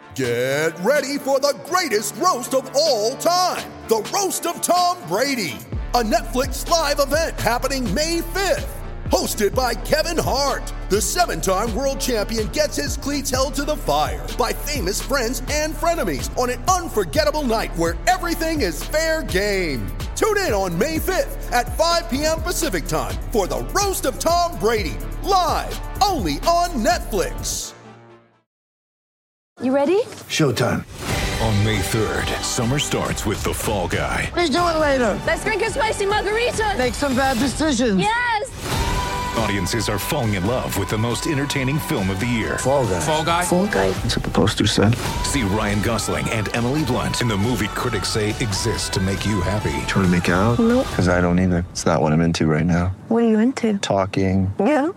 Get ready for the greatest roast of all time, the Roast of Tom Brady, a Netflix live event happening May 5th. Hosted by Kevin Hart, the 7-time world champion gets his cleats held to the fire by famous friends and frenemies on an unforgettable night where everything is fair game. Tune in on May 5th at 5 p.m. Pacific time for the Roast of Tom Brady, live only on Netflix. You ready? Showtime. On May 3rd, summer starts with The Fall Guy. Let's do it later. Let's drink a spicy margarita. Make some bad decisions. Yes! Audiences are falling in love with the most entertaining film of the year. Fall Guy. Fall Guy? Fall guy. That's what the poster said. See Ryan Gosling and Emily Blunt in the movie critics say exists to make you happy. Trying to make it out? Nope. Because I don't either. It's not what I'm into right now. What are you into? Talking. Yeah.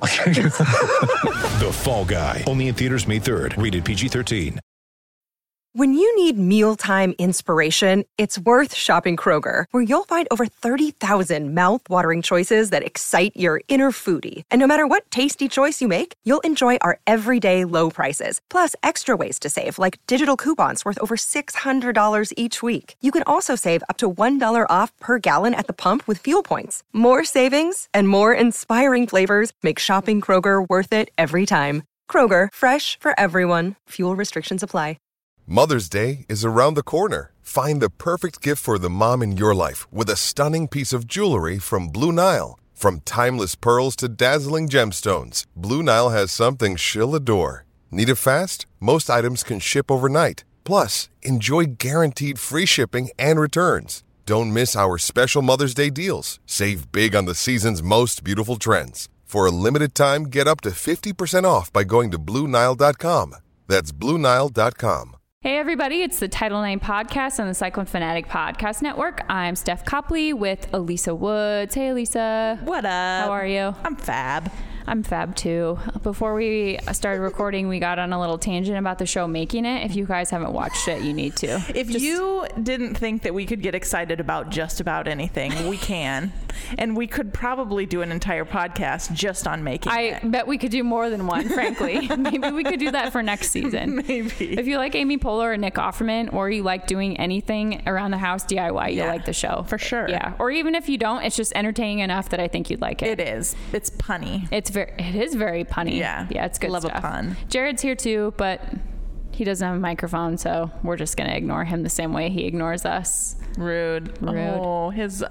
The Fall Guy. Only in theaters May 3rd. Rated PG-13. When you need mealtime inspiration, it's worth shopping Kroger, where you'll find over 30,000 mouth-watering choices that excite your inner foodie. And no matter what tasty choice you make, you'll enjoy our everyday low prices, plus extra ways to save, like digital coupons worth over $600 each week. You can also save up to $1 off per gallon at the pump with fuel points. More savings and more inspiring flavors make shopping Kroger worth it every time. Kroger, fresh for everyone. Fuel restrictions apply. Mother's Day is around the corner. Find the perfect gift for the mom in your life with a stunning piece of jewelry from Blue Nile. From timeless pearls to dazzling gemstones, Blue Nile has something she'll adore. Need it fast? Most items can ship overnight. Plus, enjoy guaranteed free shipping and returns. Don't miss our special Mother's Day deals. Save big on the season's most beautiful trends. For a limited time, get up to 50% off by going to BlueNile.com. That's BlueNile.com. Hey everybody, it's the Title IX Podcast on the Cyclone Fanatic Podcast Network. I'm Steph Copley with Elisa Woods. Hey Elisa. What up? How are you? I'm fab. I'm fab too. Before we started recording, we got on a little tangent about the show Making It. If you guys haven't watched it, you need to. If you didn't think that we could get excited about just about anything, we can. And we could probably do an entire podcast just on Making It. I bet we could do more than one, frankly. Maybe we could do that for next season. Maybe. If you like Amy Poehler or Nick Offerman, or you like doing anything around the house DIY, you'll like the show. For sure. Yeah. Or even if you don't, it's just entertaining enough that I think you'd like it. It is. It's punny. It is very punny. Yeah. Yeah, it's good Love stuff. a pun. Jared's here too, but he doesn't have a microphone, so we're just going to ignore him the same way he ignores us. Rude. Oh,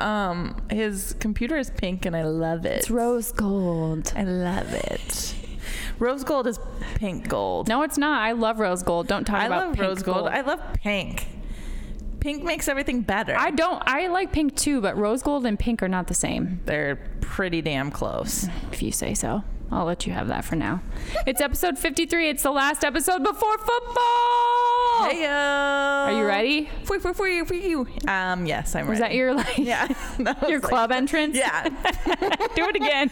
his computer is pink and I love it. It's rose gold. I love it. Rose gold is pink gold. No, it's not. I love rose gold. Don't talk about love pink rose gold. I love pink. Pink makes everything better. I like pink too, but rose gold and pink are not the same. They're pretty damn close. If you say so. I'll let you have that for now. It's episode 53. It's the last episode before football. Hey, are you ready? Yes, I'm ready. Was that your your club entrance? Yeah. Do it again.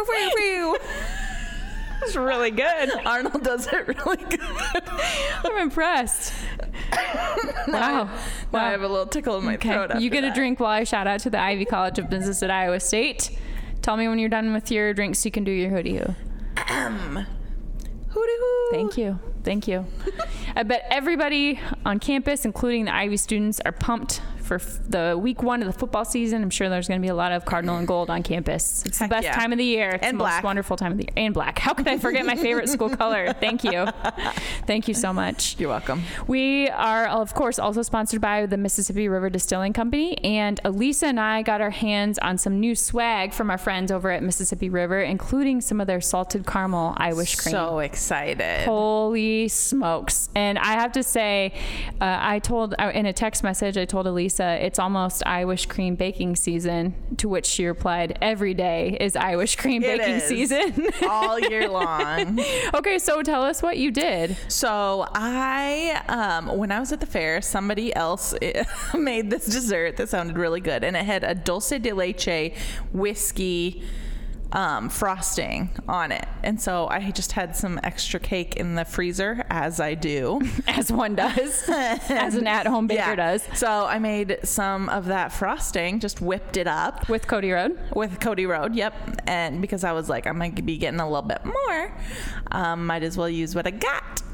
It's really good. Arnold does it really good. I'm impressed. Wow. Now I have a little tickle in my throat. After you get that. a drink while I shout out to the Ivy College of Business at Iowa State. Tell me when you're done with your drinks so you can do your hootie hoo. Hootie hoo. Thank you. I bet everybody on campus, including the Ivy students, are pumped for the week 1 of the football season. I'm sure there's going to be a lot of Cardinal and Gold on campus. It's the best time of the year. It's and the black. most wonderful time of the year. And black. How could I forget my favorite school color? Thank you. Thank you so much. You're welcome. We are, of course, also sponsored by the Mississippi River Distilling Company. And Elisa and I got our hands on some new swag from our friends over at Mississippi River, including some of their salted caramel Irish cream. So excited. Holy smokes. And I have to say, in a text message, I told Elisa it's almost Irish cream baking season, to which she replied, every day is Irish cream baking season. All year long. Okay, so tell us what you did. So when I was at the fair, somebody else made this dessert that sounded really good, and it had a dulce de leche whiskey frosting on it. And so I just had some extra cake in the freezer, as I do. As one does. As an at-home baker does. So I made some of that frosting, just whipped it up. With Cody Road? With Cody Road, yep. And because I was like, I'm going to be getting a little bit more, might as well use what I got.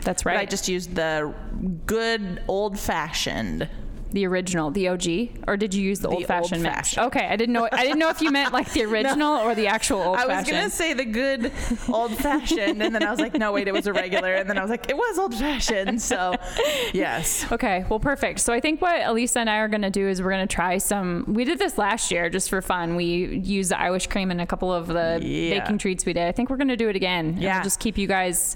That's But right. I just used the good old-fashioned. The original, the OG, or did you use the old-fashioned mix? old-fashioned. Okay, I didn't know if you meant like the original or the actual old-fashioned. I was gonna say the good old-fashioned, and then I was like, no, wait, it was a regular, and then I was like, it was old-fashioned. So, yes. Okay, well, perfect. So I think what Elisa and I are going to do is we're going to try we did this last year just for fun. We used the Irish cream in a couple of the baking treats we did. I think we're going to do it again. Yeah. We'll just keep you guys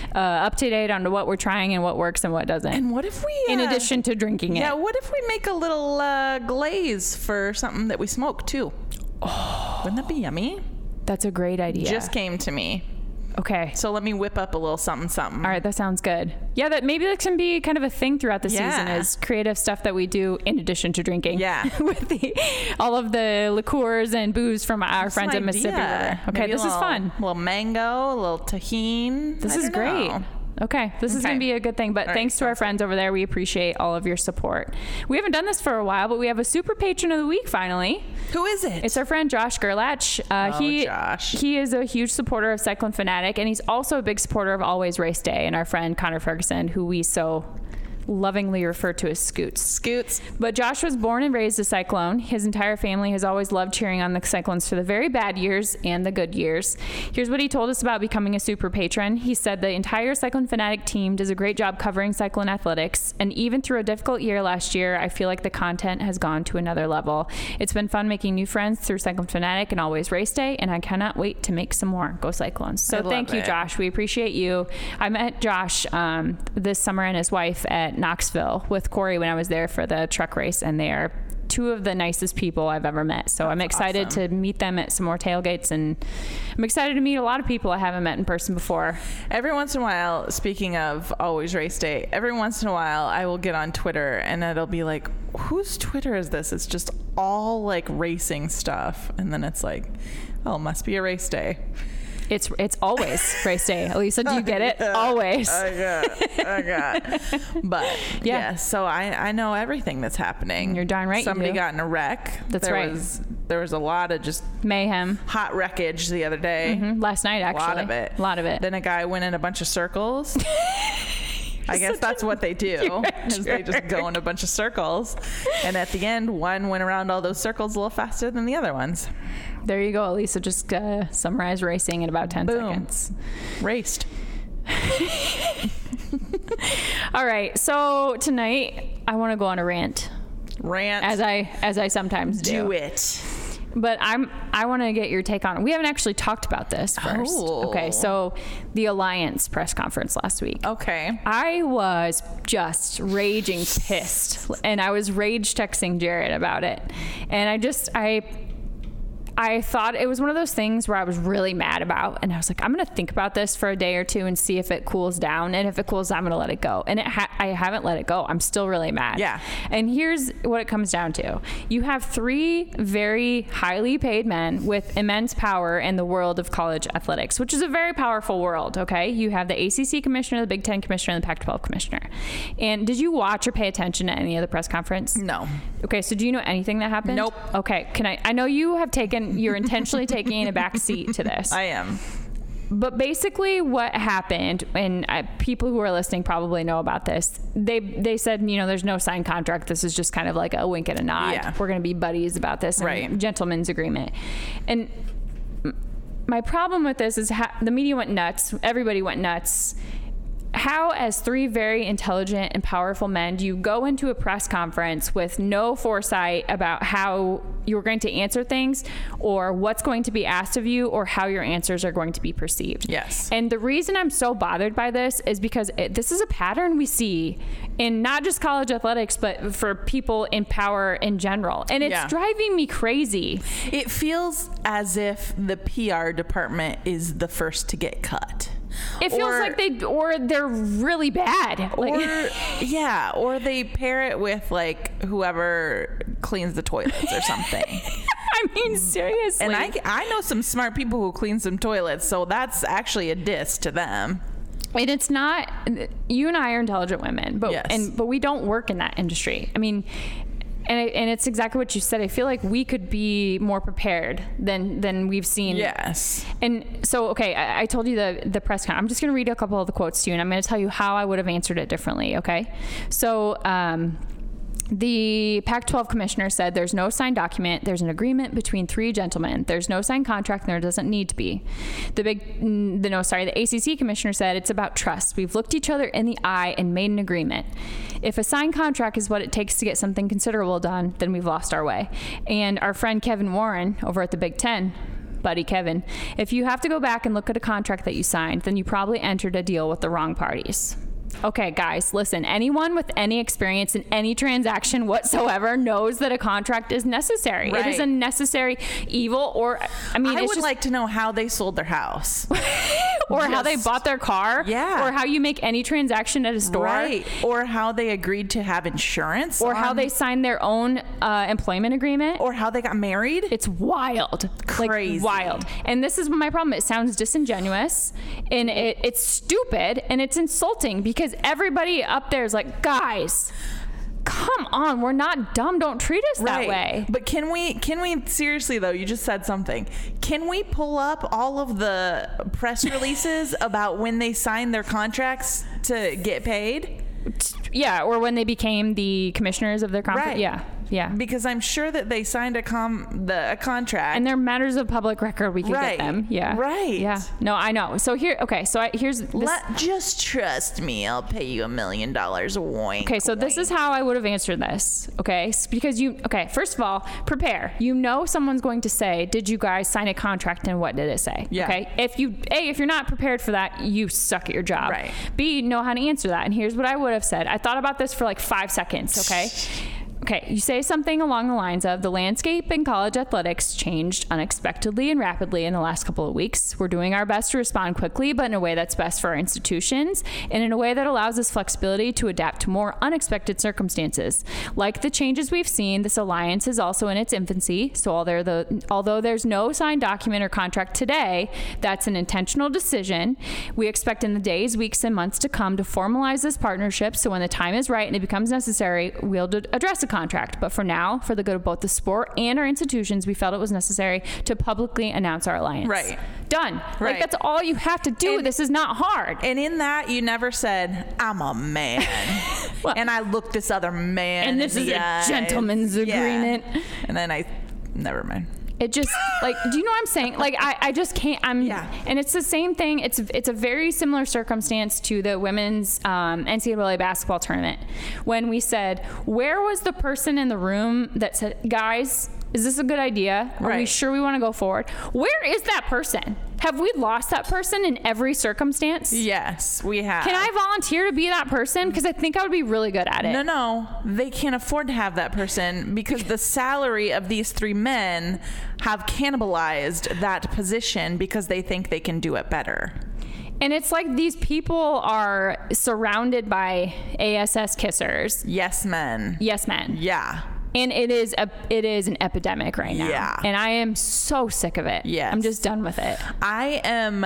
up to date on what we're trying and what works and what doesn't. And what if we... in addition to drinking it. Yeah, what if we make a little glaze for something that we smoke, too? Oh. Wouldn't that be yummy? That's a great idea. Just came to me. Okay. So let me whip up a little something. All right, that sounds good. Yeah, that maybe that can be kind of a thing throughout the season is creative stuff that we do in addition to drinking. Yeah. With all of the liqueurs and booze from our friends at Mississippi River. Okay, maybe this is fun. A little mango, a little tahini. This is great. Okay, this is going to be a good thing. But thanks to our friends over there. We appreciate all of your support. We haven't done this for a while, but we have a super patron of the week finally. Who is it? It's our friend Josh Gerlach. Josh. He is a huge supporter of Cyclone Fanatic, and he's also a big supporter of Always Race Day, and our friend Connor Ferguson, who we so lovingly refer to as Scoots. But Josh was born and raised a Cyclone. His entire family has always loved cheering on the Cyclones for the very bad years and the good years. Here's what he told us about becoming a super patron. He said the entire Cyclone Fanatic team does a great job covering Cyclone athletics, and even through a difficult year last year, I feel like the content has gone to another level. It's been fun making new friends through Cyclone Fanatic and Always Race Day, and I cannot wait to make some more. Go Cyclones. So thank you, Josh. We appreciate you. I met Josh this summer and his wife at Knoxville with Corey when I was there for the truck race, and they are two of the nicest people I've ever met. So I'm excited to meet them at some more tailgates, and I'm excited to meet a lot of people I haven't met in person before. Every once in a while, speaking of Always Race Day, every once in a while I will get on Twitter and it'll be like, whose Twitter is this? It's just all like racing stuff, and then it's like, oh, must be a race day. It's always race day. Elisa, do you get it? Always. I got. But yeah, so I know everything that's happening. You're darn right. Somebody got in a wreck. That's there right. There was a lot of just mayhem, hot wreckage the other day. Last night, actually. A lot of it. Then a guy went in a bunch of circles. I guess that's what they do, is they just go in a bunch of circles. And at the end, one went around all those circles a little faster than the other ones. There you go, Elisa. Just summarize racing in about 10 seconds. Raced. All right. So tonight, I want to go on a rant. As I sometimes do. Do it. But I want to get your take on it. We haven't actually talked about this first. Oh. Okay, so the Alliance press conference last week. Okay. I was just raging pissed, and I was rage texting Jared about it. And I thought it was one of those things where I was really mad about, and I was like, I'm going to think about this for a day or two and see if it cools down. And if it cools down, I'm going to let it go. And I haven't let it go. I'm still really mad. Yeah. And here's what it comes down to. You have three very highly paid men with immense power in the world of college athletics, which is a very powerful world, okay? You have the ACC commissioner, the Big Ten commissioner, and the Pac-12 commissioner. And did you watch or pay attention to any of the press conference? No. Okay, so do you know anything that happened? Nope. Okay, I know you have you're intentionally taking a back seat to this. I am. But basically what happened, and people who are listening probably know about this, they said, there's no signed contract. This is just kind of like a wink and a nod. Yeah. We're going to be buddies about this. Right. Gentleman's agreement. And my problem with this is the media went nuts. Everybody went nuts. How, as three very intelligent and powerful men, do you go into a press conference with no foresight about how you're going to answer things, or what's going to be asked of you, or how your answers are going to be perceived? Yes. And the reason I'm so bothered by this is because this is a pattern we see in not just college athletics, but for people in power in general. And it's driving me crazy. It feels as if the PR department is the first to get cut. It feels like they're really bad. Or they pair it with like whoever cleans the toilets or something. I mean, seriously. And I know some smart people who clean some toilets, so that's actually a diss to them. And it's not, you and I are intelligent women, but yes. but we don't work in that industry. I mean, And it's exactly what you said. I feel like we could be more prepared than we've seen. Yes. And so, okay, I told you the press conference. I'm just going to read a couple of the quotes to you, and I'm going to tell you how I would have answered it differently, okay? So, the Pac-12 commissioner said there's no signed document. There's an agreement between three gentlemen. There's no signed contract, and there doesn't need to be. The ACC commissioner said it's about trust. We've looked each other in the eye and made an agreement. If a signed contract is what it takes to get something considerable done, then we've lost our way. And our friend Kevin Warren over at the Big Ten, buddy Kevin, if you have to go back and look at a contract that you signed, then you probably entered a deal with the wrong parties. Okay, guys, listen, anyone with any experience in any transaction whatsoever knows that a contract is necessary. Right. It is a necessary evil, or, I mean, I it's would just, like to know how they sold their house. or how they bought their car. Yeah. Or how you make any transaction at a store. Right. Or how they agreed to have insurance. Or how they signed their own employment agreement. Or how they got married. It's wild. Crazy. Like, wild. And this is my problem. It sounds disingenuous, and it's stupid, and it's insulting, because everybody up there is like, guys, come on, we're not dumb. Don't treat us that way. But can we seriously though, you just said something. Can we pull up all of the press releases about when they signed their contracts to get paid? Yeah, or when they became the commissioners of their conference. Right. Yeah. Yeah. Because I'm sure that they signed a contract. And they're matters of public record. We can get them. Yeah. Right. Yeah. No, I know. So here, okay. So here's this. Just trust me. I'll pay you $1 million. Wink. Okay. So this is how I would have answered this. Okay. Because first of all, prepare. You know, someone's going to say, did you guys sign a contract, and what did it say? Yeah. Okay. If you're not prepared for that, you suck at your job. Right. B, know how to answer that. And here's what I would have said. I thought about this for like 5 seconds. Okay. Okay, you say something along the lines of, the landscape in college athletics changed unexpectedly and rapidly in the last couple of weeks. We're doing our best to respond quickly, but in a way that's best for our institutions, and in a way that allows us flexibility to adapt to more unexpected circumstances. Like the changes we've seen, this alliance is also in its infancy, so although there's no signed document or contract today, that's an intentional decision. We expect in the days, weeks, and months to come to formalize this partnership, so when the time is right and it becomes necessary, we'll address a contract. But for now, for the good of both the sport and our institutions, we felt it was necessary to publicly announce our alliance. Right. Done. Right. Like, that's all you have to do. This is not hard. And in that, you never said, I'm a man. Well, and I looked this other man and this is a eyes. gentleman's agreement. And then never mind. It just, like, do you know what I'm saying? Like, I just can't, and it's the same thing. It's a very similar circumstance to the women's NCAA basketball tournament, when we said, where was the person in the room that said, guys, is this a good idea? Are we sure we want to go forward? Where is that person? Have we lost that person in every circumstance? Yes, we have. Can I volunteer to be that person? Because I think I would be really good at it. No, they can't afford to have that person, because the salary of these 3 men have cannibalized that position because they think they can do it better. And it's like these people are surrounded by ASS kissers. Yes men. Yes men. Yeah. And it is an epidemic right now. Yeah. And I am so sick of it. Yes. I'm just done with it. I am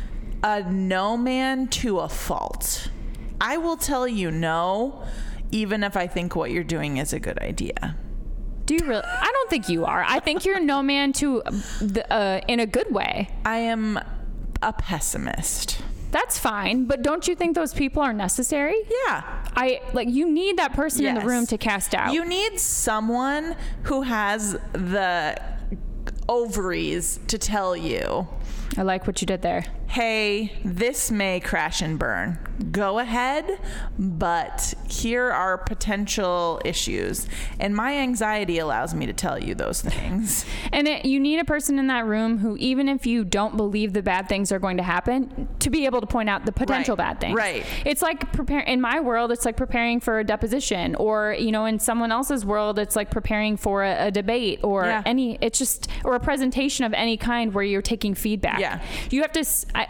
a no man to a fault. I will tell you no, even if I think what you're doing is a good idea. Do you really? I don't think you are. I think you're a no man to in a good way. I am a pessimist. That's fine, but don't you think those people are necessary? Yeah. You need that person in the room to cast out. You need someone who has the ovaries to tell you, I like what you did there. Hey, this may crash and burn. Go ahead, but here are potential issues. And my anxiety allows me to tell you those things. And you need a person in that room who, even if you don't believe the bad things are going to happen, to be able to point out the potential bad things. Right. It's like in my world, it's like preparing for a deposition, or, in someone else's world, it's like preparing for a debate or or a presentation of any kind where you're taking feedback. Yeah. You have to,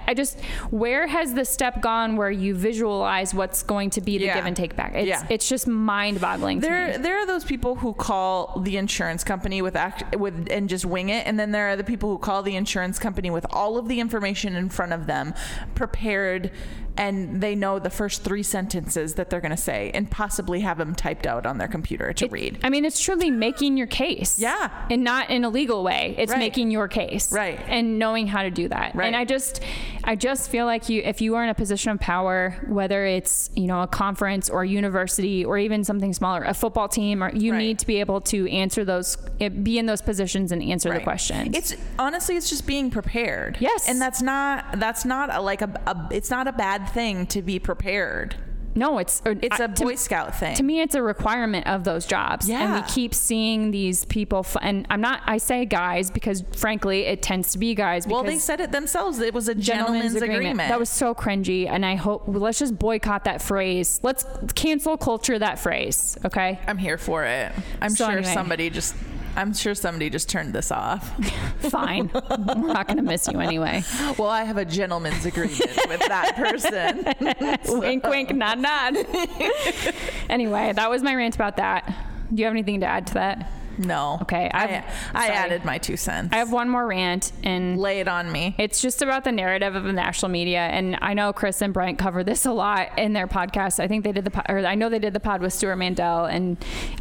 where has the step gone where you visualize what's going to be the give and take back? It's just mind boggling to me. There are those people who call the insurance company with and just wing it. And then there are the people who call the insurance company with all of the information in front of them, prepared and they know the first 3 sentences that they're going to say and possibly have them typed out on their computer to read. I mean, it's truly making your case. Yeah. And not in a legal way. It's making your case. Right. And knowing how to do that. Right. And I just feel like if you are in a position of power, whether it's, a conference or a university or even something smaller, a football team, or you need to be able to answer be in those positions and answer the questions. It's honestly, it's just being prepared. Yes. And that's not it's not a bad thing to be prepared. No, it's a Boy Scout thing. To me, it's a requirement of those jobs. Yeah. And we keep seeing these people, and I say guys because frankly, it tends to be guys. Well, they said it themselves. It was a gentleman's agreement. That was so cringy. And I hope, let's just boycott that phrase. Let's cancel culture that phrase. Okay. I'm here for it. I'm sure somebody just turned this off. Fine. We're not going to miss you anyway. Well, I have a gentleman's agreement with that person. Wink, wink, nod, nod. Anyway, that was my rant about that. Do you have anything to add to that? No. Okay. I added my 2 cents. I have one more rant, and lay it on me. It's just about the narrative of the national media. And I know Chris and Brent cover this a lot in their podcast. I think they did I know they did the pod with Stuart Mandel, and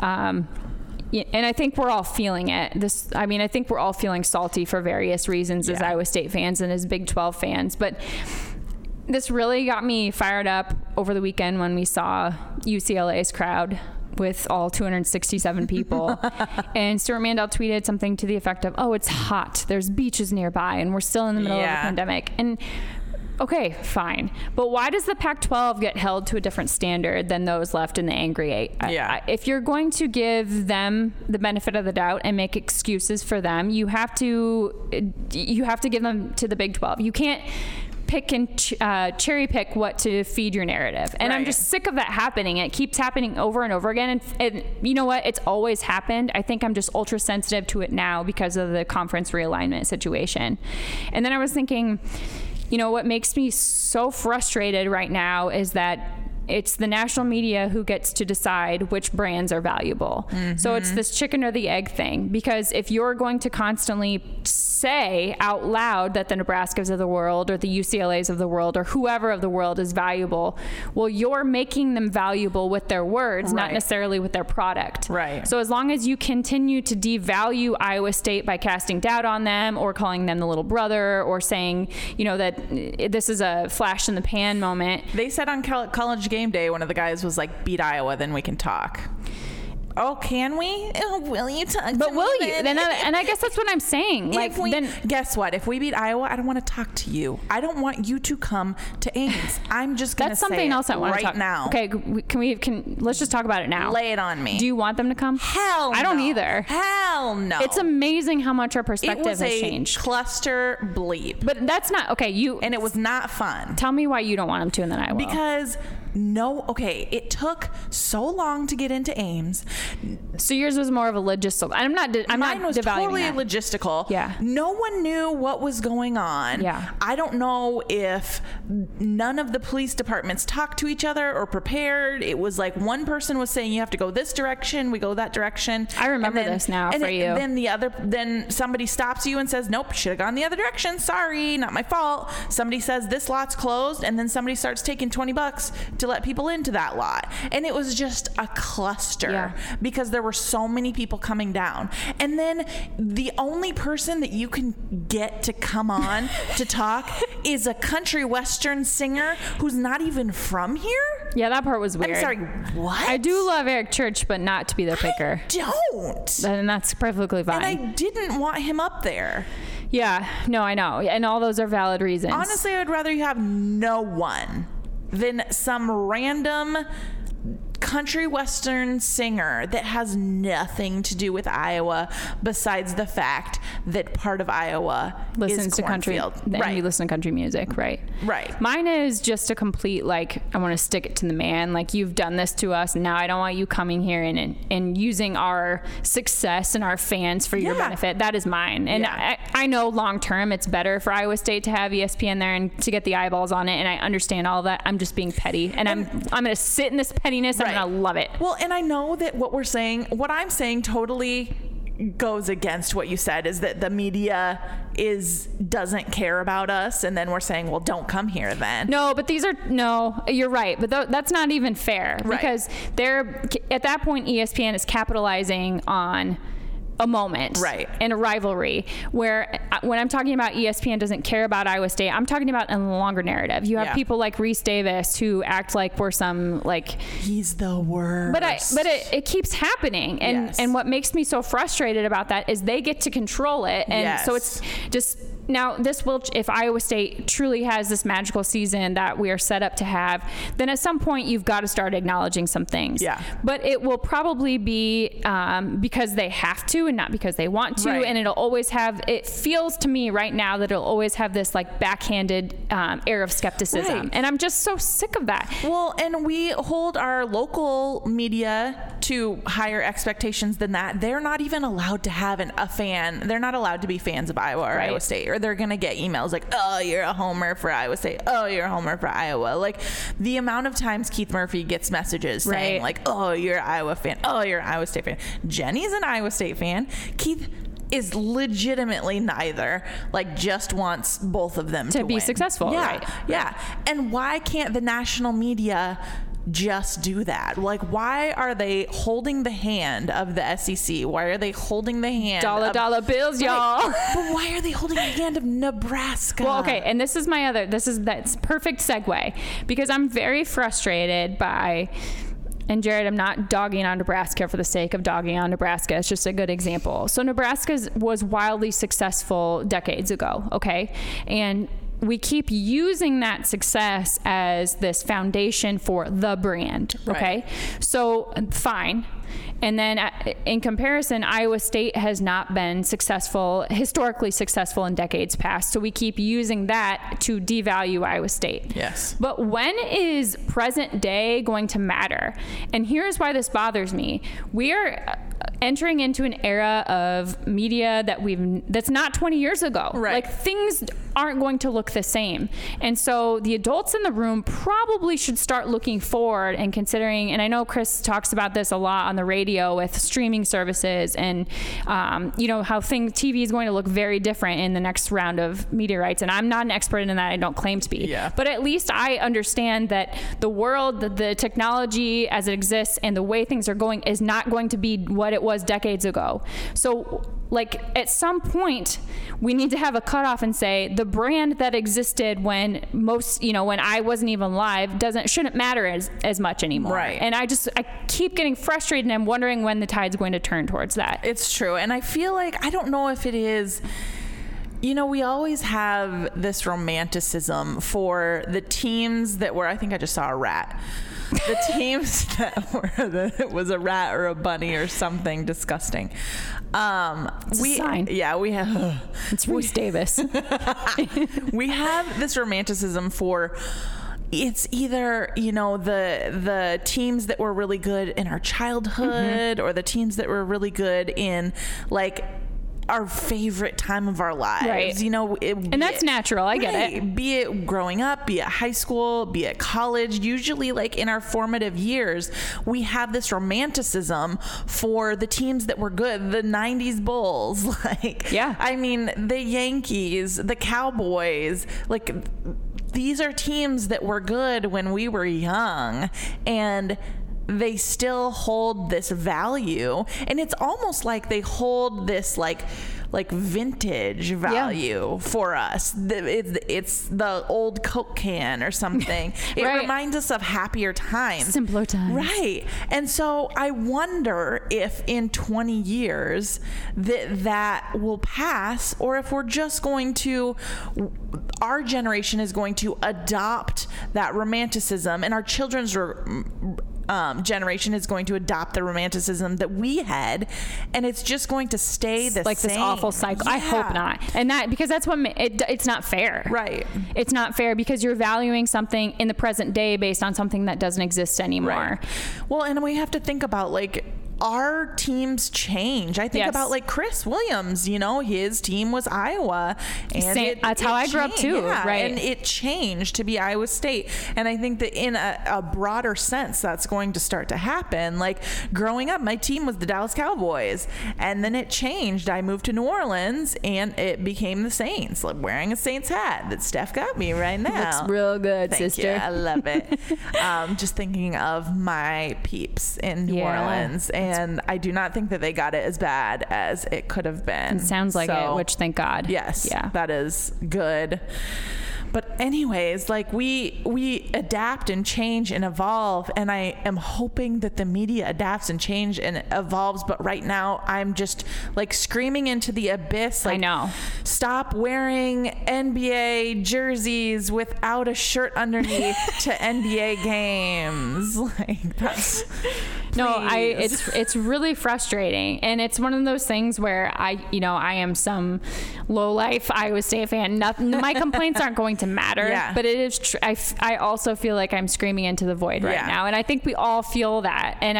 I think we're all feeling it. I think we're all feeling salty for various reasons as Iowa State fans and as Big 12 fans. But this really got me fired up over the weekend when we saw UCLA's crowd with all 267 people. And Stuart Mandel tweeted something to the effect of, "Oh, it's hot. There's beaches nearby, and we're still in the middle of a pandemic." And okay, fine. But why does the Pac-12 get held to a different standard than those left in the Angry Eight? If you're going to give them the benefit of the doubt and make excuses for them, you have to give them to the Big 12. You can't pick and cherry pick what to feed your narrative. And I'm just sick of that happening. It keeps happening over and over again. And you know what? It's always happened. I think I'm just ultra sensitive to it now because of the conference realignment situation. And then I was thinking, what makes me so frustrated right now is that it's the national media who gets to decide which brands are valuable. Mm-hmm. So it's this chicken or the egg thing, because if you're going to constantly say out loud that the Nebraskas of the world or the UCLAs of the world or whoever of the world is valuable, well, you're making them valuable with their words, not necessarily with their product. Right. So as long as you continue to devalue Iowa State by casting doubt on them or calling them the little brother or saying, that this is a flash in the pan moment. They said on College Game Day, one of the guys was like, "Beat Iowa, then we can talk." Oh, can we? Will you talk? But will you? And I guess that's what I'm saying. Then guess what? If we beat Iowa, I don't want to talk to you. I don't want you to come to Ames. I'm just going to say something else I want to talk now. Okay, let's just talk about it now. Lay it on me. Do you want them to come? Hell no. I don't either. Hell no. It's amazing how much our perspective has changed. Cluster bleep. But that's not okay. And it was not fun. Tell me why you don't want them to, and then I will. Because it took so long to get into Ames. So yours was more of a logistical. I'm not Mine was totally that. Logistical. Yeah. No one knew what was going on. Yeah. I don't know if none of the police departments talked to each other or prepared. It was like one person was saying you have to go this direction, we go that direction. I remember this now for you. Then somebody stops you and says, "Nope, should have gone the other direction. Sorry, not my fault." Somebody says this lot's closed, and then somebody starts taking $20 to let people into that lot. And it was just a cluster because there were so many people coming down. And then the only person that you can get to come on to talk is a country western singer who's not even from here. Yeah, that part was weird. I'm sorry, what? I do love Eric Church, but not to be their picker. I don't. And that's perfectly fine. And I didn't want him up there. Yeah, no, I know. And all those are valid reasons. Honestly, I would rather you have no one than some random country western singer that has nothing to do with Iowa besides the fact that part of Iowa listens to country, and you listen to country music, right? Mine is just a complete I want to stick it to the man. You've done this to us, and now I don't want you coming here and using our success and our fans for your benefit. That is mine, and I know long term it's better for Iowa State to have ESPN there and to get the eyeballs on it, and I understand all of that. I'm just being petty, and I'm going to sit in this pettiness. I'm going to love it. Well, and I know that what I'm saying totally goes against what you said, is that the media doesn't care about us, and then we're saying, well, don't come here then. No, but you're right, but that's not even fair, because they're at that point ESPN is capitalizing on a moment, right, and a rivalry, where when I'm talking about ESPN doesn't care about Iowa State, I'm talking about in the longer narrative. You have people like Reese Davis who act like we're some, like, he's the worst. But it keeps happening, and what makes me so frustrated about that is they get to control it, and so it's just. Now, this will, if Iowa State truly has this magical season that we are set up to have, then at some point you've got to start acknowledging some things. Yeah. But it will probably be because they have to and not because they want to. Right. And it'll always have, it feels to me right now that it'll always have this like backhanded air of skepticism. Right. And I'm just so sick of that. Well, and we hold our local media to higher expectations than that. They're not even allowed to have a fan. They're not allowed to be fans of Iowa or Iowa State, or they're going to get emails like, oh, you're a homer for Iowa State. Oh, you're a homer for Iowa. Like the amount of times Keith Murphy gets messages saying like, oh, you're an Iowa fan. Oh, you're an Iowa State fan. Jenny's an Iowa State fan. Keith is legitimately neither, like just wants both of them to be win. Successful. Yeah. Yeah. And why can't the national media just do that? Like, why are they holding the hand of the SEC? Why are they holding the hand dollar bills, y'all? But why are they holding the hand of Nebraska? Well, okay, and that's perfect segue, because I'm very frustrated by, and Jared, I'm not dogging on Nebraska for the sake of dogging on Nebraska. It's just a good example. So Nebraska was wildly successful decades ago, okay? And we keep using that success as this foundation for the brand, okay? Right. So fine. And then in comparison, Iowa State has not been historically successful in decades past. So we keep using that to devalue Iowa State. Yes. But when is present day going to matter? And here's why this bothers me. We are entering into an era of media that's not 20 years ago. Right. Like things aren't going to look the same. And so the adults in the room probably should start looking forward and considering, and I know Chris talks about this a lot on the radio with streaming services and, how TV is going to look very different in the next round of media rights. And I'm not an expert in that. I don't claim to be. Yeah. But at least I understand that the world, the technology as it exists and the way things are going is not going to be what it was decades ago. So like at some point we need to have a cutoff and say the brand that existed when when I wasn't even live shouldn't matter as much anymore. Right. And I keep getting frustrated, and I'm wondering when the tide's going to turn towards that. It's true. And I feel like, I don't know if it is, we always have this romanticism for the teams that were, I think I just saw a rat. The teams that were it was a rat or a bunny or something disgusting. It's a sign. Yeah, we have. It's Reese Davis. We have this romanticism for. It's either, the teams that were really good in our childhood, or the teams that were really good in like our favorite time of our lives, right? And that's natural. I get it. Be it growing up, be it high school, be it college. Usually, like in our formative years, we have this romanticism for the teams that were good. The '90s Bulls, the Yankees, the Cowboys, like. These are teams that were good when we were young, and they still hold this value. And it's almost like they hold this like vintage value for us. It's the old Coke can or something. It reminds us of happier times. Simpler times. Right. And so I wonder if in 20 years that will pass, or if we're just going to, our generation is going to adopt that romanticism, and our children's generation is going to adopt the romanticism that we had, and it's just going to stay the same. This awful cycle. Yeah. I hope not. And because that's what it's not fair. Right. It's not fair because you're valuing something in the present day based on something that doesn't exist anymore. Right. Well, and we have to think about our teams change. I think about like Chris Williams, you know, his team was Iowa, and that's how I grew up too, right? And it changed to be Iowa State. And I think that in a broader sense, that's going to start to happen. Like growing up, my team was the Dallas Cowboys, and then it changed. I moved to New Orleans, and it became the Saints. Like wearing a Saints hat that Steph got me right now. Looks real good, Thank sister. You. I love it. Just thinking of my peeps in New Orleans, and I do not think that they got it as bad as it could have been. It sounds like it, which thank God. Yes, that is good. But anyways, like we adapt and change and evolve, and I am hoping that the media adapts and change and evolves. But right now, I'm just like screaming into the abyss. Like, I know. Stop wearing NBA jerseys without a shirt underneath to NBA games. Like that's. No, it's really frustrating, and it's one of those things where I am some low life Iowa State fan. My complaints aren't going to matter, but it is I also feel like I'm screaming into the void right now, and I think we all feel that, and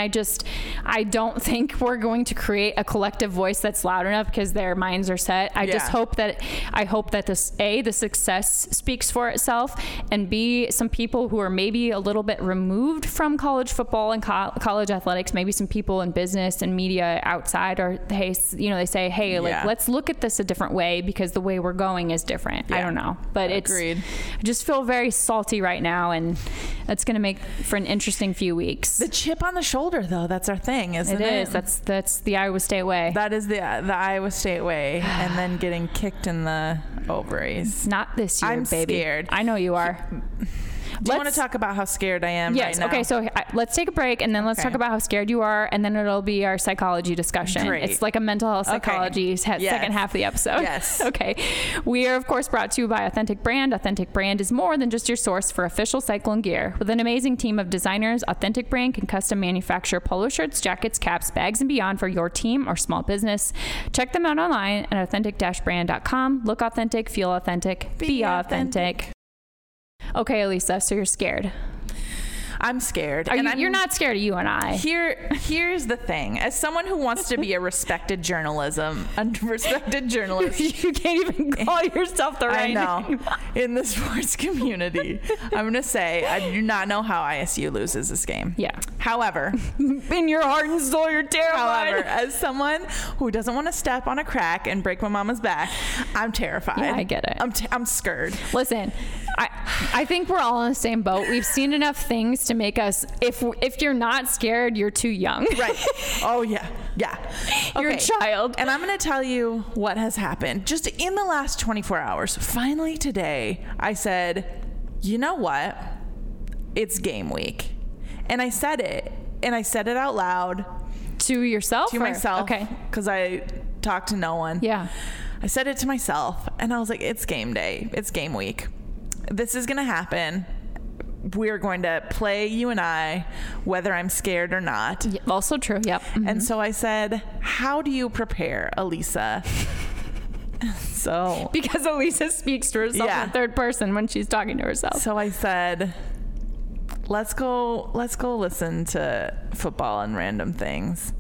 I don't think we're going to create a collective voice that's loud enough because their minds are set. I hope that this the success speaks for itself, and B, some people who are maybe a little bit removed from college football and college athletics, maybe some people in business and media outside they say, hey, like let's look at this a different way because the way we're going is different. I don't know, but Agreed. I just feel very salty right now, and that's going to make for an interesting few weeks. The chip on the shoulder, though, that's our thing, isn't it? It is. That's the Iowa State way. That is the Iowa State way, and then getting kicked in the ovaries. Not this year, I'm baby. Scared. I know you are. Do you want to talk about how scared I am right now? Okay, so let's take a break, and then let's talk about how scared you are, and then it'll be our psychology discussion. Great. It's like a mental health psychology second half of the episode. Yes. Okay. We are, of course, brought to you by Authentic Brand. Authentic Brand is more than just your source for official cyclone gear. With an amazing team of designers, Authentic Brand can custom manufacture polo shirts, jackets, caps, bags, and beyond for your team or small business. Check them out online at authentic-brand.com. Look authentic, feel authentic, be authentic. Okay, Elisa, so you're scared. I'm scared. You're not scared of you and I. Here's the thing. As someone who wants to be a respected journalist, you can't even call yourself the right name. In the sports community, I'm going to say I do not know how ISU loses this game. Yeah. However, in your heart and soul, you're terrified. However, as someone who doesn't want to step on a crack and break my mama's back, I'm terrified. Yeah, I get it. I'm scared. Listen, I think we're all in the same boat. We've seen enough things to make us, if you're not scared, you're too young. Right. Oh, yeah. Yeah. Okay. You're a child. And I'm going to tell you what has happened. Just in the last 24 hours, finally today, I said, you know what? It's game week. And I said it. And I said it out loud. To yourself? To myself. Okay. Because I talked to no one. Yeah. I said it to myself. And I was like, it's game day. It's game week. This is going to happen. We're going to play, you and I, whether I'm scared or not. Also true. Yep. Mm-hmm. And so I said, how do you prepare, Elisa? Because Elisa speaks to herself in the third person when she's talking to herself. So I said, let's go listen to football and random things.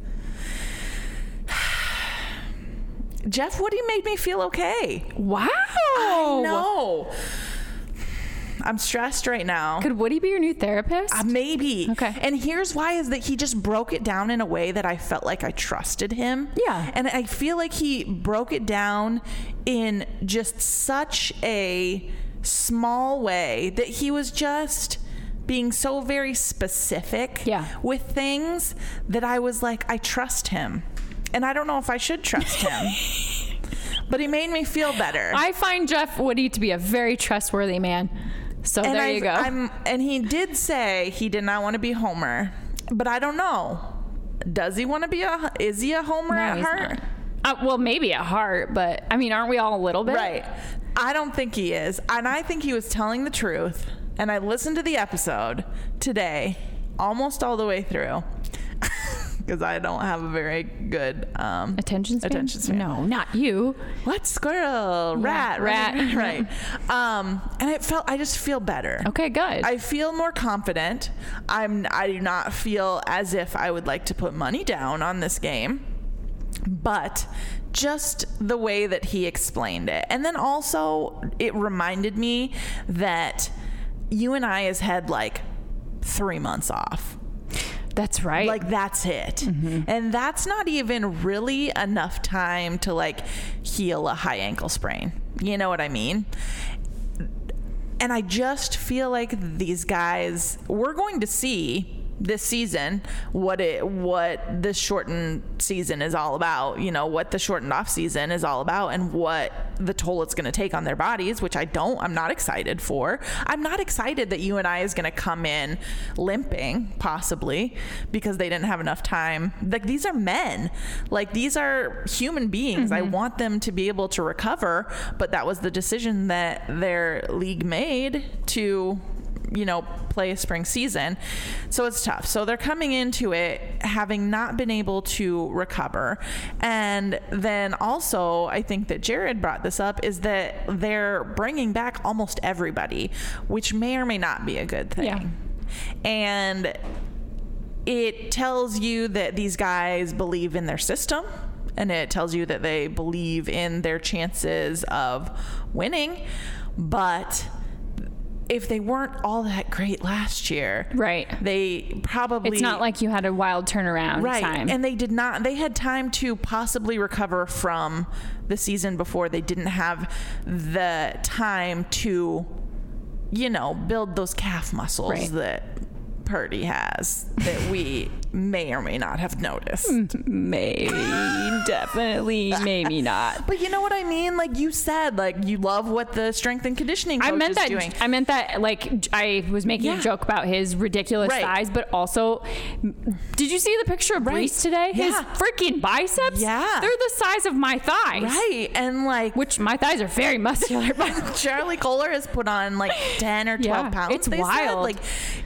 Jeff Woody made me feel okay. Wow. I know. I'm stressed right now. Could Woody be your new therapist? Maybe. Okay. And here's why, is that he just broke it down in a way that I felt like I trusted him. Yeah. And I feel like he broke it down in just such a small way that he was just being so very specific with things that I was like, I trust him. And I don't know if I should trust him. But he made me feel better. I find Jeff Woody to be a very trustworthy man. So and there you go. And he did say he did not want to be Homer, but I don't know. Does he want to be is he a Homer at heart? Well, maybe at heart, but I mean, aren't we all a little bit? Right. I don't think he is. And I think he was telling the truth. And I listened to the episode today, almost all the way through. because I don't have a very good attention span. No, not you. What? Squirrel, rat. Right. And I just feel better. Okay, good. I feel more confident. I do not feel as if I would like to put money down on this game, but just the way that he explained it. And then also it reminded me that UNI has had like 3 months off. That's right. Like, that's it. Mm-hmm. And that's not even really enough time to like heal a high ankle sprain. You know what I mean? And I just feel like these guys, we're going to see this season what this shortened season is all about, you know, what the shortened off season is all about, and what the toll it's going to take on their bodies, which I'm not excited for. I'm not excited that UNI is going to come in limping, possibly because they didn't have enough time. Like, these are men, like, these are human beings. I want them to be able to recover, but that was the decision that their league made to, you know, play a spring season. So it's tough. So they're coming into it having not been able to recover. And then also, I think that Jared brought this up, is that they're bringing back almost everybody, which may or may not be a good thing. Yeah. And it tells you that these guys believe in their system, and it tells you that they believe in their chances of winning. But if they weren't all that great last year, right, they probably, it's not like you had a wild turnaround time. And they had time to possibly recover from the season before. They didn't have the time to, you know, build those calf muscles that Purdy has, that we may or may not have noticed. Maybe, definitely, maybe not. But you know what I mean? Like you said, like, you love what the strength and conditioning coach is doing. I meant that, like, I was making a joke about his ridiculous size, but also, did you see the picture of Brees today? His freaking biceps? Yeah. They're the size of my thighs. Right. And like, which my thighs are very muscular. Charlie Kohler has put on like 10 or 12 pounds. It's wild. Like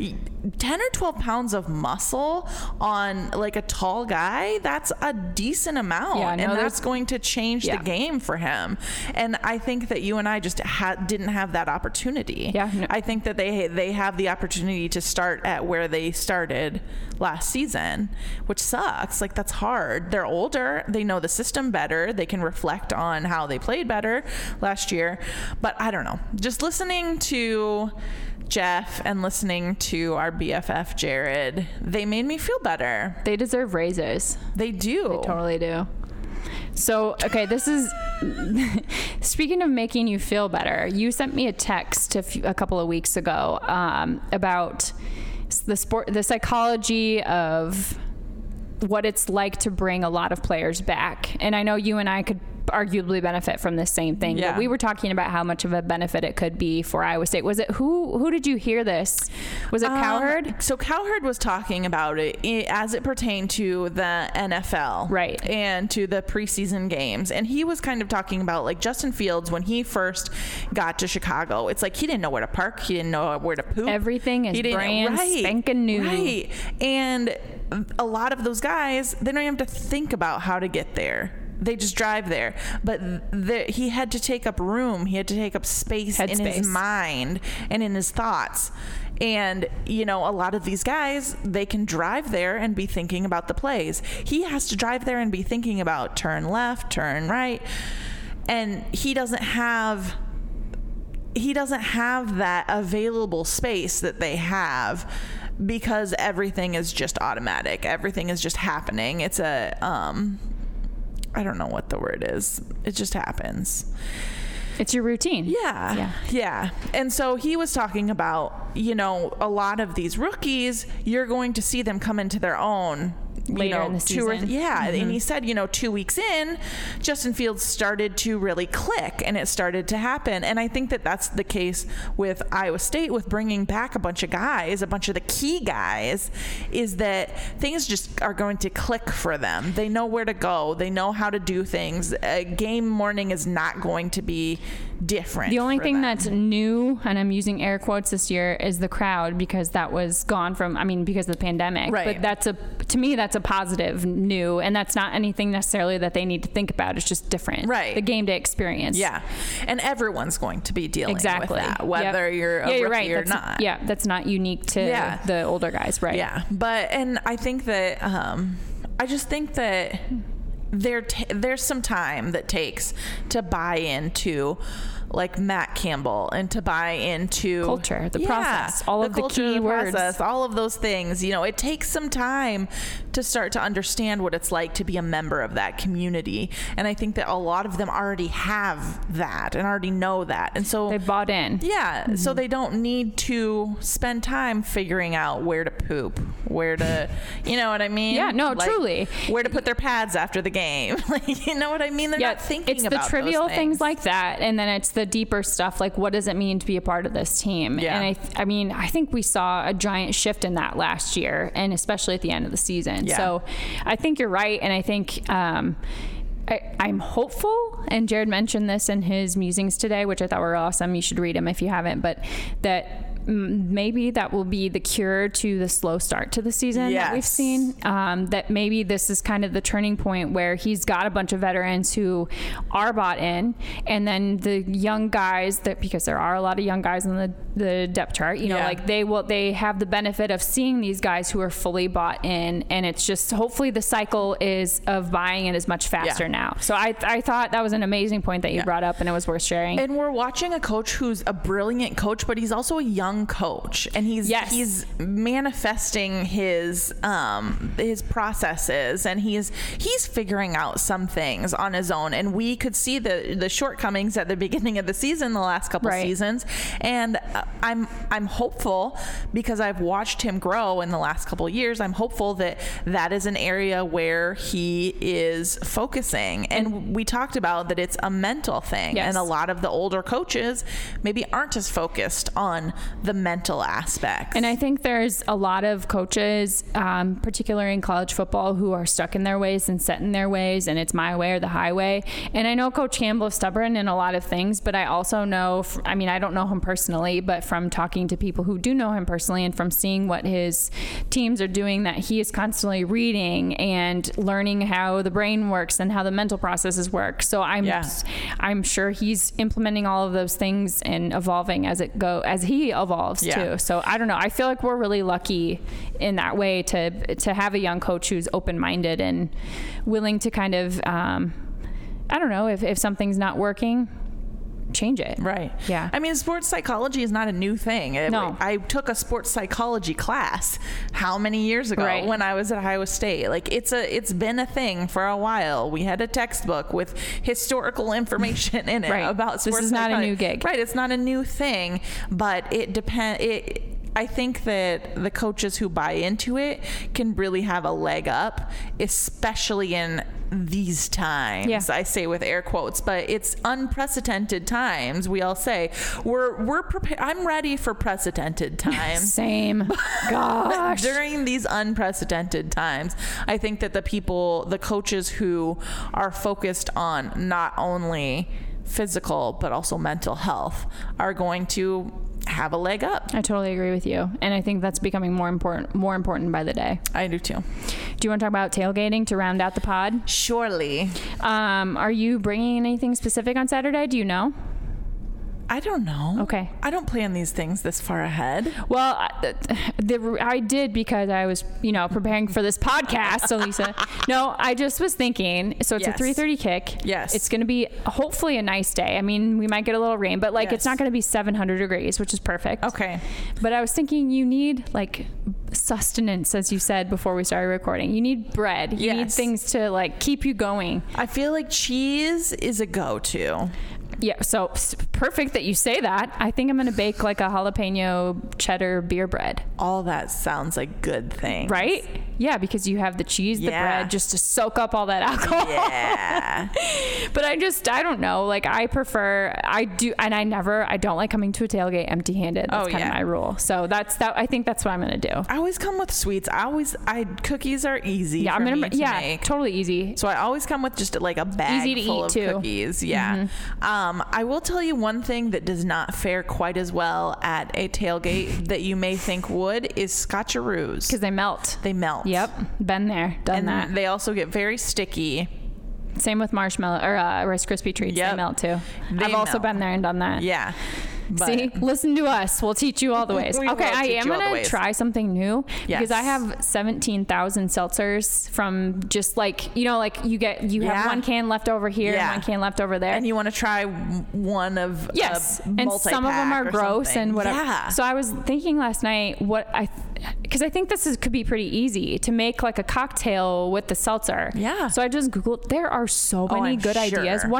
10 or 12 pounds of muscle on like a tall guy, that's a decent amount. And that's going to change the game for him. And I think that UNI just didn't have that opportunity. I think that they have the opportunity to start at where they started last season, which sucks. Like, that's hard. They're older, they know the system better, they can reflect on how they played better last year. But I don't know, just listening to Jeff and listening to our BFF Jared, they made me feel better. They deserve raises. They do. They totally do. So, okay, this is speaking of making you feel better. You sent me a text a couple of weeks ago about the psychology of what it's like to bring a lot of players back. And I know you and I could arguably benefit from the same thing, but we were talking about how much of a benefit it could be for Iowa State. Was it who did you hear this? Was it Cowherd? So Cowherd was talking about it as it pertained to the NFL, right, and to the preseason games. And he was kind of talking about, like, Justin Fields, when he first got to Chicago, it's like he didn't know where to park, he didn't know where to poop. Everything is brand spanking new. Right. And a lot of those guys, they don't even have to think about how to get there. They just drive there. But he had to take up room. He had to take up space in his mind and in his thoughts. And, you know, a lot of these guys, they can drive there and be thinking about the plays. He has to drive there and be thinking about turn left, turn right. And he doesn't have that available space that they have, because everything is just automatic. Everything is just happening. It's I don't know what the word is. It just happens. It's your routine. Yeah. And so he was talking about, you know, a lot of these rookies, you're going to see them come into their own later in the season. And he said, 2 weeks in, Justin Fields started to really click, and it started to happen. And I think that that's the case with Iowa State, with bringing back a bunch of guys, a bunch of the key guys, is that things just are going to click for them. They know where to go. They know how to do things. Game morning is not going to be different. The only thing that's new, and I'm using air quotes this year, is the crowd, because that was gone from, because of the pandemic. Right. But to me, that's a positive new, and that's not anything necessarily that they need to think about. It's just different. Right. The game day experience. Yeah. And everyone's going to be dealing with that, Yep. whether you're a rookie right. or not. Yeah. That's not unique to the older guys. Right. Yeah. And I think that, I just think that there's some time that takes to buy into like Matt Campbell and to buy into culture, the process, all of the key words, process, all of those things. It takes some time to start to understand what it's like to be a member of that community. And I think that a lot of them already have that and already know that. And so they bought in. Yeah. Mm-hmm. So they don't need to spend time figuring out where to poop, where to, you know what I mean? Yeah, no, truly. Where to put their pads after the game. Like, you know what I mean? They're not thinking about it's the trivial those things like that. And then it's the deeper stuff, like what does it mean to be a part of this team? Yeah. And I think we saw a giant shift in that last year, and especially at the end of the season. Yeah. So I think you're right. And I think, I'm hopeful, and Jared mentioned this in his musings today, which I thought were awesome. You should read them if you haven't, but that maybe that will be the cure to the slow start to the season that we've seen. That maybe this is kind of the turning point where he's got a bunch of veterans who are bought in, and then the young guys, that because there are a lot of young guys on the depth chart, like they have the benefit of seeing these guys who are fully bought in, and it's just hopefully the cycle is of buying it is much faster now. So I thought that was an amazing point that you brought up, and it was worth sharing. And we're watching a coach who's a brilliant coach, but he's also a young coach, and he's manifesting his processes, and he's figuring out some things on his own. And we could see the shortcomings at the beginning of the season, the last couple seasons, and I'm hopeful, because I've watched him grow in the last couple of years. I'm hopeful that is an area where he is focusing. And we talked about that it's a mental thing, and a lot of the older coaches maybe aren't as focused on the mental aspects. And I think there's a lot of coaches, particularly in college football, who are stuck in their ways and set in their ways, and it's my way or the highway. And I know Coach Campbell is stubborn in a lot of things, but I also know, I don't know him personally, but from talking to people who do know him personally and from seeing what his teams are doing, that he is constantly reading and learning how the brain works and how the mental processes work. So I'm sure he's implementing all of those things and evolving as he evolves too. So I don't know. I feel like we're really lucky in that way to have a young coach who's open-minded and willing to kind of, I don't know, if something's not working, change it. Right. Yeah. Sports psychology is not a new thing. No. I took a sports psychology class how many years ago when I was at Iowa State. Like it's been a thing for a while. We had a textbook with historical information in it about sports. This is not a new gig. Right. It's not a new thing, but I think that the coaches who buy into it can really have a leg up, especially in these times. Yeah. I say with air quotes, but it's unprecedented times. We all say we're prepared. I'm ready for precedented times. Same. Gosh. During these unprecedented times, I think that the coaches who are focused on not only physical but also mental health are going to have a leg up. I totally agree with you, and I think that's becoming more important by the day. I do too. Do you want to talk about tailgating to round out the pod? Surely. Are you bringing anything specific on Saturday? Do you know? I don't know. Okay. I don't plan these things this far ahead. Well, I did because I was, preparing for this podcast. So Lisa, no, I just was thinking, so it's a 3:30 kick. Yes. It's going to be hopefully a nice day. we might get a little rain, but it's not going to be 700 degrees, which is perfect. Okay. But I was thinking you need sustenance, as you said before we started recording. You need bread. You need things to keep you going. I feel like cheese is a go-to. Yeah, so perfect that you say that. I think I'm going to bake a jalapeno cheddar beer bread. All that sounds like good things. Right? Yeah, because you have the cheese, the bread, just to soak up all that alcohol. Yeah. But I don't know. I don't like coming to a tailgate empty-handed. That's kind of my rule. So I think that's what I'm going to do. I always come with sweets. Cookies are easy. Yeah, for me to make. Totally easy. So I always come with just a bag full of cookies. Yeah. Mm-hmm. I will tell you one thing that does not fare quite as well at a tailgate that you may think would is Scotcheroos. Because they melt. They melt. Yep. Been there. Done And that. they also get very sticky. Same with marshmallow or Rice Krispie treats. Yep. They melt too. They I've also melt. been there and done that. Yeah. But See, listen to us. We'll teach you all the ways. We Okay, will I teach am you all the going ways. to try something new because I Yes. have 17,000 seltzers from just like, you know, like you have Yeah. one can left over here Yeah. and one can left over there. And you want to try one of Yes, a and some of them multi-pack are or gross something. and whatever. Yeah. So I was thinking last night because I think this could be pretty easy to make like a cocktail with the seltzer. Yeah. So I just Googled. There are so many I'm good ideas. sure.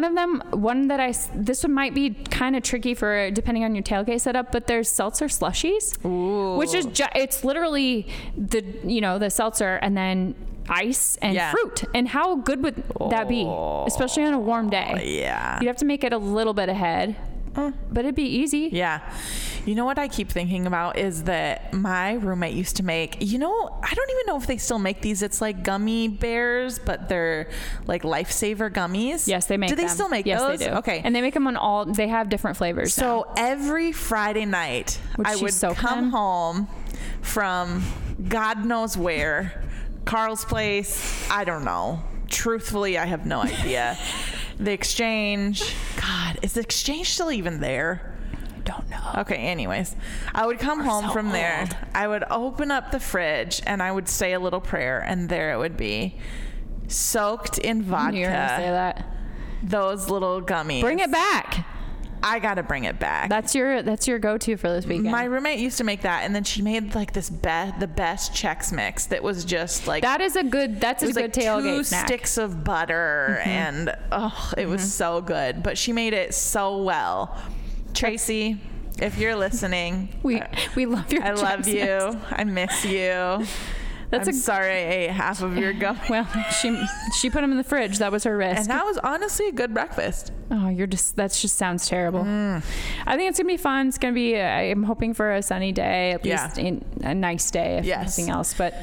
This one might be kind of tricky for depending on your tailgate setup, but there's seltzer slushies, which is it's literally the seltzer and then ice and Yeah. fruit. And how good would that be, especially on a warm day? Yeah. You'd have to make it a little bit ahead, but it'd be easy. Yeah. You know what I keep thinking about is that my roommate used to make, I don't even know if they still make these. It's like gummy bears, but they're like Lifesaver gummies. Yes, they make Do they them. still make yes, those? They do. Okay. And they make them they have different flavors. So every Friday night, Would I she would soak come them? home from God knows where, Carl's place, I don't know. Truthfully, I have no idea. The Exchange. God, is the Exchange still even there? don't know. Okay, anyways, I would come home from there. I would open up the fridge and I would say a little prayer, and there it would be, soaked in vodka. You're gonna say that. Those little gummies. Bring it back. I gotta bring it back. That's your go-to for this weekend. My roommate used to make that, and then she made like the best Chex Mix that was just like that's a good like tailgate 2 snack. sticks of butter, and it was so good. But she made it so well. Tracy, if you're listening, we love your I love Chex you. Mix. I miss you. I'm sorry I ate half of your gum. Well, she put them in the fridge. That was her risk. And that was honestly a good breakfast. Oh, that just sounds terrible. I think it's gonna be fun. It's gonna be. I'm hoping for a sunny day, at least a nice day, if nothing else. But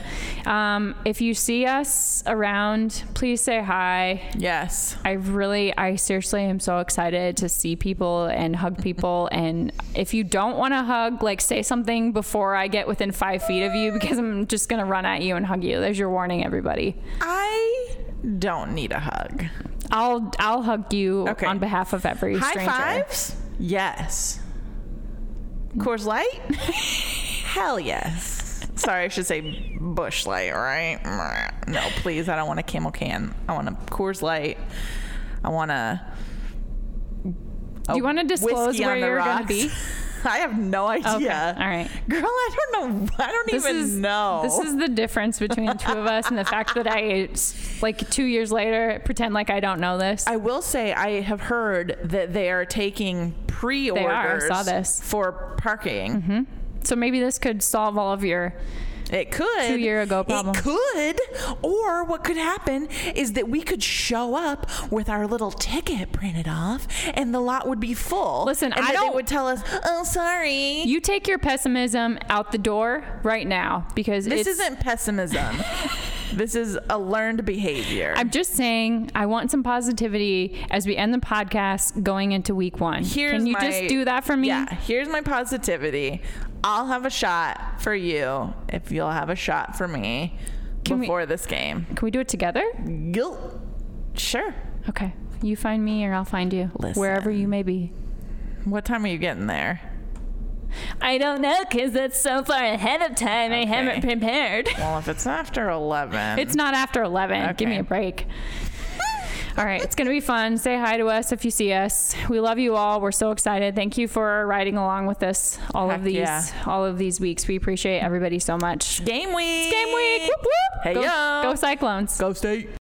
if you see us around, please say hi. Yes. I seriously am so excited to see people and hug people. And if you don't want to hug, like say something before I get within 5 feet of you, because I'm just gonna run at you and hug you. There's your warning, everybody. I don't need a hug. I'll hug you on behalf of every stranger. High fives? Yes. Coors Light? Hell yes. Sorry, I should say Busch Light, right? No, please. I don't want a Camel can. I want a Coors Light. I want a. Do you want to disclose where you're going to be? I have no idea. Okay. All right. Girl, I don't know. I don't even know. This is the difference between the two of us and the fact that I, like 2 years later, pretend like I don't know this. I will say I have heard that they are taking pre-orders I saw this. for parking. So maybe this could solve all of your... It could. 2 year ago problem. It could. Or what could happen is that we could show up with our little ticket printed off and the lot would be full. Listen, and they would tell us, oh, sorry. You take your pessimism out the door right now, because This isn't pessimism. This is a learned behavior. I'm just saying, I want some positivity as we end the podcast going into week 1. Can you just do that for me? Yeah, here's my positivity. I'll have a shot for you if you'll have a shot for me before this game. Can we do it together? Sure. Okay. You find me or I'll find you. Wherever you may be. What time are you getting there? I don't know, because that's so far ahead of time. I haven't prepared. Well, if it's after 11. It's not after 11. Okay. Give me a break. All right. It's going to be fun. Say hi to us if you see us. We love you all. We're so excited. Thank you for riding along with us all of these weeks. We appreciate everybody so much. Game week. It's game week. Whoop, whoop. Hey, Go Cyclones. Go State.